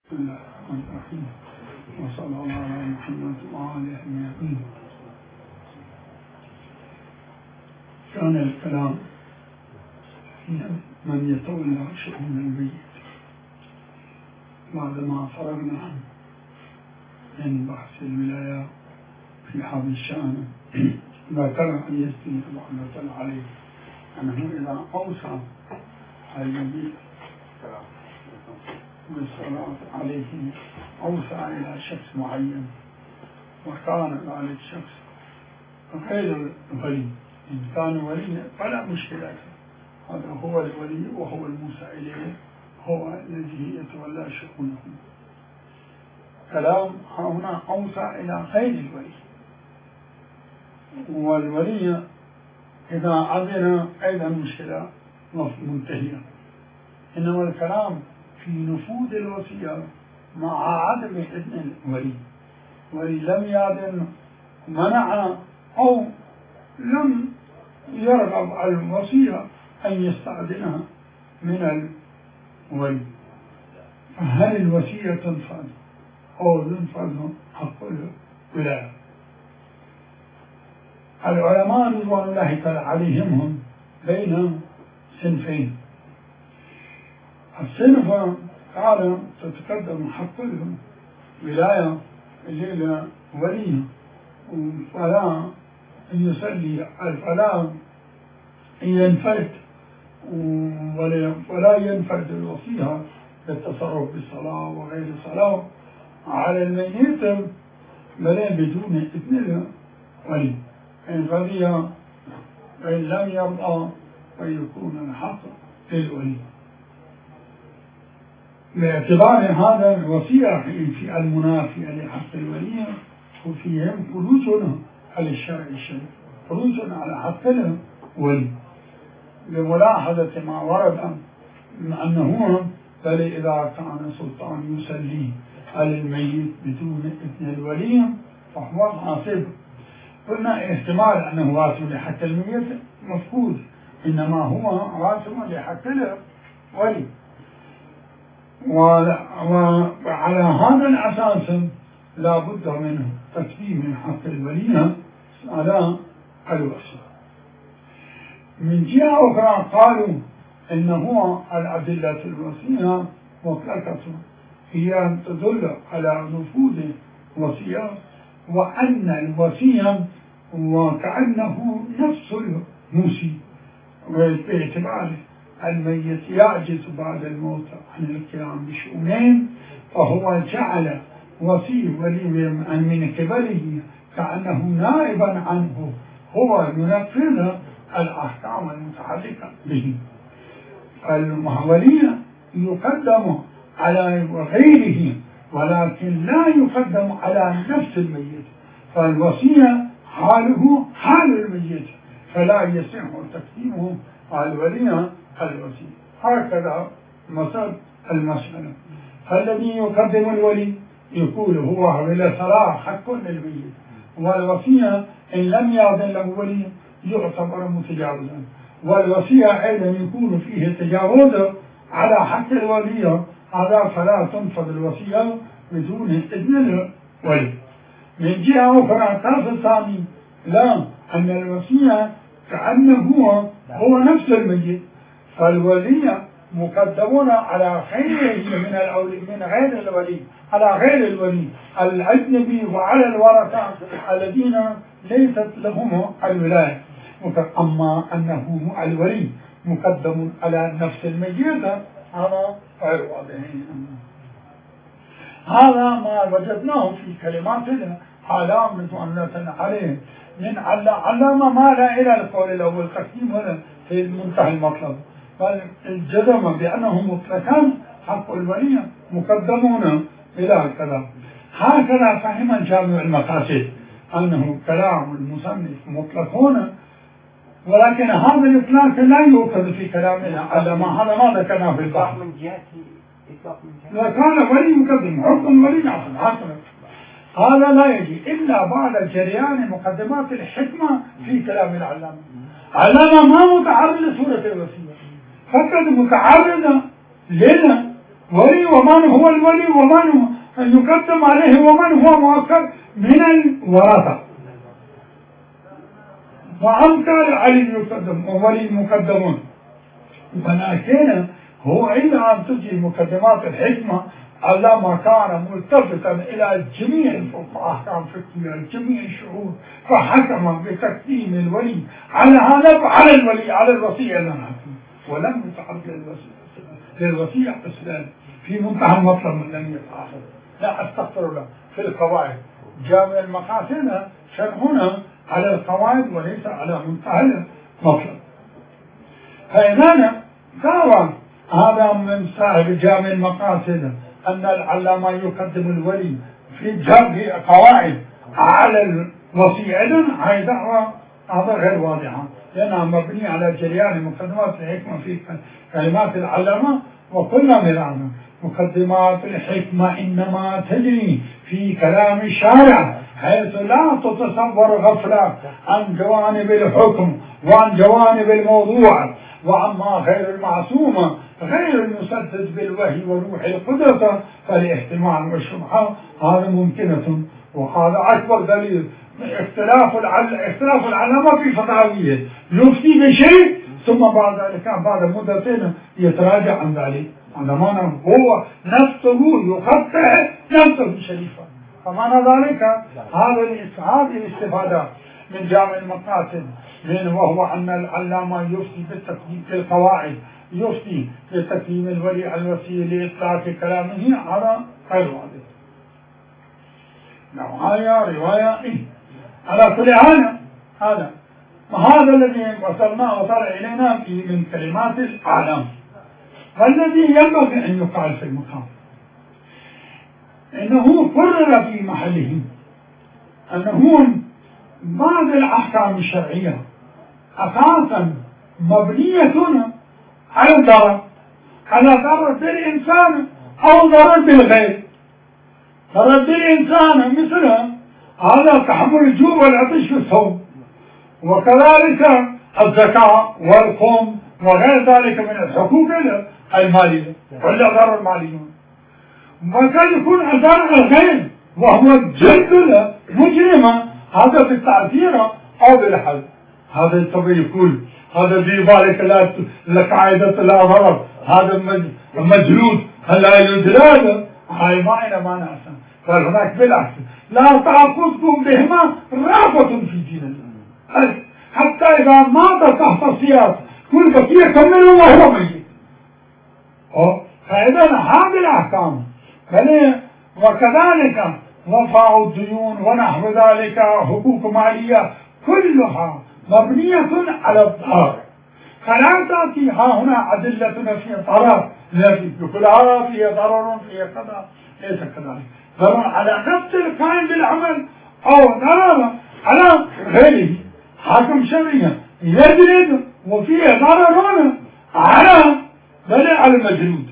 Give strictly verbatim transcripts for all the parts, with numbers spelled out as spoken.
بسم الله الرحمن الرحيم وصلى الله على محمد وآله أجمعين. كان الكلام في من يتولى شؤون الميت بعدما فرغنا من بحث الولاية في هذا الشأن. ذكر أن يزيد رحمة الله عليه أنه إذا أوصى الميت بالصلاة عليه أوصى إلى شخص معين، وكان ذلك الشخص غير الولي. إن كان ولي فلا مشكلة، هذا هو الولي وهو الموصى إليه، هو الذي يتولى شؤونه. كلام هنا أوصى إلى غير الولي، والولي إذا أذن أيضا مشكلة منتهية. إنما الكلام في نفوذ الوصية مع عدم إذن الولي، ولي لم يأذن، منع أو لم يرغب على الوصية أن يستأذنها من الولي، فهل الوصية تنفذ أو ينفذ حق الولاية؟ العلماء رضوان الله تعالى عليهم هم بين صنفين. الصنف قال تتقدم حق الولاية للولي فلا يصلي، فلا ينفرد ولا ينفرد الوصية للتصرف بالصلاة وغير الصلاة على الميت بل بدون إذن الولي. إن رضي وإن لم يرضى فيكون الحق للولي. باعتبار هذا الوصية في المنافية لحق الولي وفيهم خروج على الشرع الشريف، خروج على حق الولي، بملاحظة ما ورد أنه بل إذا كان سلطان يصلي على الميت بدون إذن الولي فهو عاصب. قلنا احتمال أنه واسم لحق الميت مفقود، إنما هو واسم لحق الولي. وعلى هذا الأساس لا بد من تقديم حق الولي على الوصية. من جهة أخرى قالوا إنه الأدلة الوصية مطلقة، هي تدل على نفوذ الوصية، وأن الوصية وكأنه نفس الموصي، باعتبار الميت يعجز بعد الموت عن القيام بشؤونين، فهو جعل وصي ولي من قبله كأنه نائبا عنه، هو ينفذ الأحكام المتعلقة به. الولي يقدم على غيره ولكن لا يقدم على نفس الميت، فالوصية حاله حال الميت فلا يصح تقديمه على الولي الوصي. هكذا مثل المسألة. فالذي يقدم الولي يقول هو للصلاة حق للميت، والوصية إن لم يأذن له ولي يعتبر متجاوزا، والوصية أيضا يكون فيه تجاوز على حق الولي، هذا فلا تنفذ الوصية بدون إذن الولي. من جهة أخرى الطرف الثاني لا، أن الوصية كأنه هو, هو نفس الميت، فالولي مقدمون على غيره من الأولي من غير الولي، على غير الولي الأجنبي وعلى الورثة الذين ليست لهم الولاية. أما أنه الولي مقدم على نفس الميت هذا غير واضح. هذا ما وجدناه في كلماتنا علام رضوان الله عليه من علامة ما لا إلى القول الأول تقديم هنا في منتهى المطلب، بل الجزم بأنه مطلقا حق الولي مقدمون إلى كذا. هكذا فهم الجامع المقاصد أنه كلام المصنف مطلق هنا، ولكن هذا الإطلاق لا يؤخذ في كلامنا على ما هذا ما ذكرناه في البحث. إذا كان ولي مقدم حكم ولي ناخذ هكذا، هذا لا يجي إلا بعد جريان مقدمات الحكمة في كلام العلامة. علامة ما متعرض لسورة الوصية، فقط متعرضة لنا ولي ومن هو الولي ومن يقدم عليه ومن هو مؤكد من الورثة. وأمثال علي يقدم وولي مقدمون، ولكن هو إلا أن تجي مقدمات الحكمة على ما كان ملتفتا إلى جميع أحكام فقهية جميع الشعوب، فحكم بتقديم الولي على هذا على الولي على الوصية لنا، ولم يتعرض للوصية أصلا في منتهى المطلب من لم يتعرض. لا أستغفر الله في القواعد جامع المقاصد شرحنا على القواعد وليس على منتهى المطلب. فإذا كان هذا من صاحب جامع المقاصد أن العلامة يقدم الولي في جامع قواعد على الوصية، إذن هذه دعوة هذا غير واضحة لأنها مبنية على جريان مقدمات الحكمة في كلمات العلامة. وقلنا مرارا مقدمات الحكمة إنما تجري في كلام الشارع حيث لا تتصور غفلة عن جوانب الحكم وعن جوانب الموضوع، وأما غير المعصومة غير المسدد بالوحي وروح القدرة فالاحتمال والشبهة هذا ممكنة. وهذا أكبر دليل اختلاف العل... اختلاف العلماء في فتاويه، يفتي بشيء ثم بعد ذلك بعد مدتين يتراجع عن ذلك، هذا معنى هو نفسه يقطع نفسه الشريفة. فمعنى ذلك هذا هذه الاستفادة من جامع المقاصد من وهو أن العلامة يفتي بالتقديم في القواعد يفتي بتقديم الولي على الوصي لإطلاق كلامه على غير واضح. نوعية رواية إيه؟ على كل حال هذا وهذا الذي وصلنا وصل إلينا من كلمات الأعلام، والذي ينبغي أن يقال في المقام إنه قرر في محله أنه بعض الأحكام الشرعية أساسا مبنية على الضرر، على ضرر بالإنسان أو ضرر بالغير. ضرر بالإنسان مثل هذا تحمل الجوع والعطش في الصوم، وكذلك الزكاة والقوم وغير ذلك من الحقوق المالية ولا ضرر مالي. وقد يكون ضرر الغير وهو الجد مجرمة، هذا بالتأثير أو بالحل. هذا طبيعي يقول هذا في بالك لا لقاعدة لا ضرر، هذا مجلود هلا يجلد، هاي ما إلى ما نعسى. فهناك بالعكس لا تأخذكم بهما رأفة في دين الله، حتى إذا مات تحت السياس كل بقية كمل وهو ميت. فإذا هذه الأحكام بل وكذلك وفاء الديون ونحو ذلك حقوق مالية كلها مبنية على الضرر، فلا تأتي ها هنا أدلة في الضرر التي يقول هذا فيه ضرر فيه كذا، ليس كذلك. ضرر على نفس القائم بالعمل أو ضرر على غيره حاكم شرعي يجلد وفيه ضرر على بل على المجلود،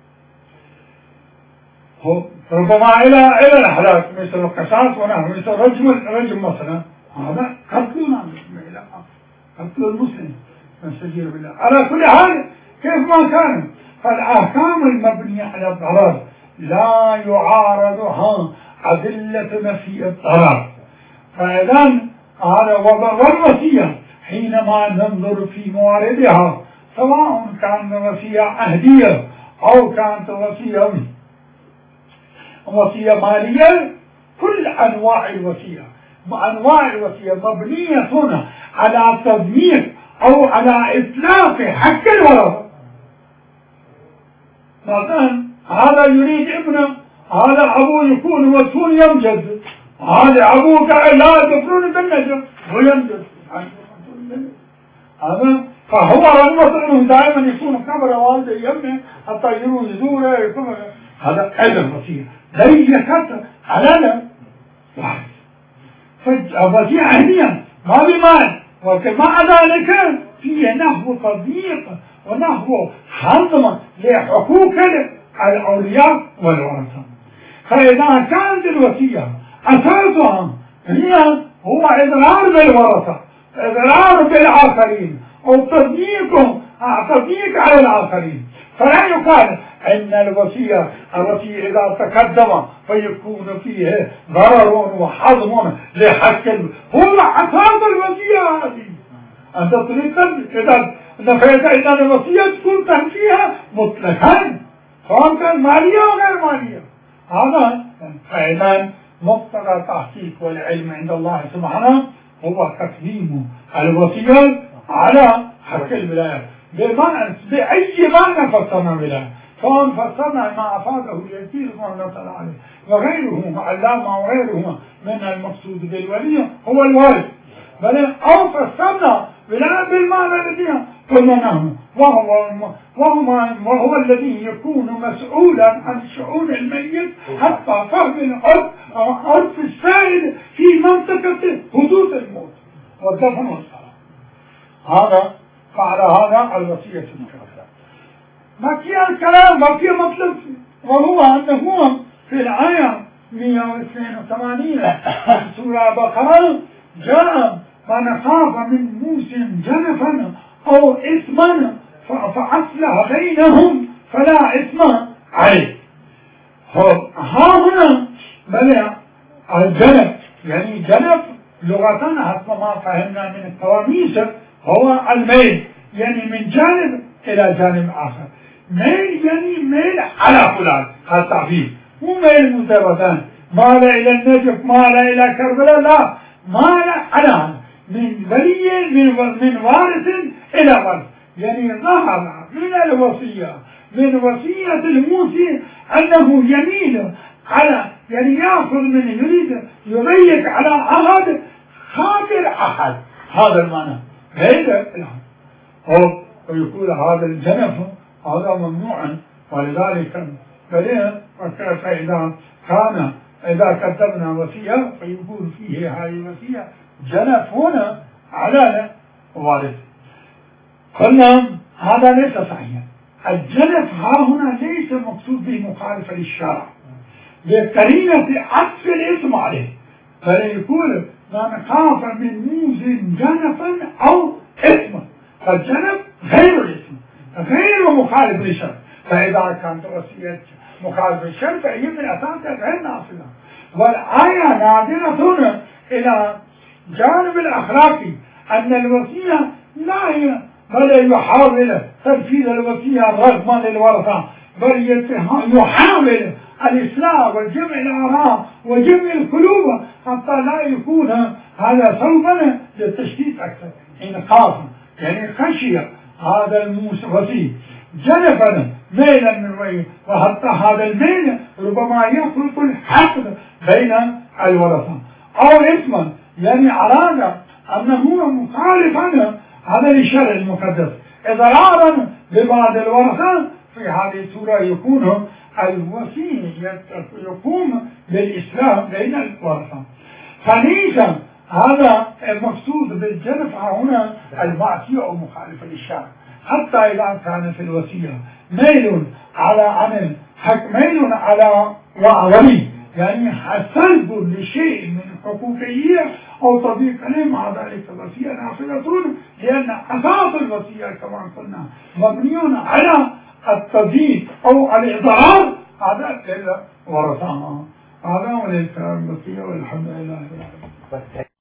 ربما إلى إلى الإحراق مثل القصاص ونحو مثل رجم الرجم مثلا، هذا قتل قتل المسلم نستجير بالله. على كل حال كيف ما كان فالأحكام المبنية على الضرر لا يعارضها أدلة نفي الضرر. فإذا هذا والوصية حينما ننظر في مواردها سواء كانت وصية عهدية أو كانت وصية وصية مالية، كل أنواع الوصية أنواع الوصية مبنية على تضمين أو على إطلاق حق الورثة. مثلا هذا يريد ابنه، هذا أبوه يكون وصول يمجد، هذا أبوك لا تفرون بالنجم ويمجد، هذا فهو المطعم دائما يكون قبر والده يمه حتى يروح يزوره يكون هذا أيضا وصية ليست حلالا واحد، فالوصية عهدية ما بمال، ومع ذلك فيه نحو تضييق ونحو حظم لحقوق الأولياء والورثة. فإذا كانت الوصية أساسها هي هو إضرار بالورثة إضرار بالآخرين أو تضييق أعتديك على الآخرين. فلا يقال أن الوصية الوصية إذا تقدم فيكون فيه ضرر وحظم لحق. هو أساس الوصية هذه. أنت تريد إذا نفيت أن الوصية تكون تنفيها مطلقا سواء كان مالية أو غير مالية. هذا فإذا مقتضى التحقيق والعلم عند الله سبحانه هو تقديم الوصية على حق الولاية بمعنى بأي معنى فسرنا الولاية، سواء فسرنا ما أفاده اليسير رحمه الله عليه وغيره علامة وغيره من المقصود بالولي هو الوارث، بل أو فسرنا ولاية بالمعنى الذي قلنا نحن وهو وهو وهو الذي يكون مسؤولا عن شؤون الميت حتى فهم العرف عرف السائل في منطقة حدوث الموت والدفن والصلاة. هذا فعلى هذا الوصية المكافئة. بقي الكلام بقي مطلب وهو أنه في الآية مئة واثنين وثمانين من سورة البقرة جاء من خاف من موسى جنفا أو إثما فأصلح بينهم فلا إثم عليه. ها هنا بل الجنف يعني جنف لغة حسب ما فهمنا من القواميس هو الميل، يعني من جانب إلى جانب آخر. ميل يعني ميل على فلان، هذا تعبير مو ميل مجردان مال إلى النجف مال إلى كربلاء، لا مال على من ولي من من وارث إلى وارث، يعني ظهر من الوصية من وصية الموصي أنه يميل على يعني يأخذ من يريد يضيق على أحد خاطر أحد، هذا المعنى. هذا هو ويقول هذا الجنف هذا ممنوع، ولذلك فإذا كان إذا كتبنا وصية فيكون فيه هذه الوصية جنف هنا على وارث. قلنا هذا ليس صحيح. الجنف ها هنا ليس مقصود به مخالفة للشرع بقرينة عطف الاسم عليه، بل يقول من خاف من موز جنفا أو إثما، فالجنف غير الاسم غير مخالف للشرع، فإذا كانت وصية مخالف للشرع فهي من أساسها غير نافذة. والآية ناظرة إلى جانب الأخلاقي أن الوصية لا هي بل يحاول تنفيذ الوصية رغما للورثة، بل يحاول الإصلاح وجمع الآراء وجمع القلوب حتى لا يكون هذا سببا للتشتيت أكثر. إن خاف يعني خشي هذا الوصي جنفا ميلا من وجهه، وحتى هذا الميل ربما يخلق الحقد بين الورثة، أو إثما يعني أراد أنه مخالفا هذا للشرع المقدس إضرارا ببعض الورثة. في هذه الصورة يكون الوصي يقوم بالإسلام بين الورثة. فليس هذا المقصود بالجنف هنا المعصية أو مخالفة للشرع، حتى إذا كان في الوصية ميل على عن حق ميل على ولي يعني سلب لشيء من حقوقه أو تضييق عليه، مع ذلك الوصية نافذة، لأن أساس الوصية كما قلنا مبني على التضييق أو الإضرار، هذا للورثة. هذا وللكلام الوصية والحمد لله رب العالمين.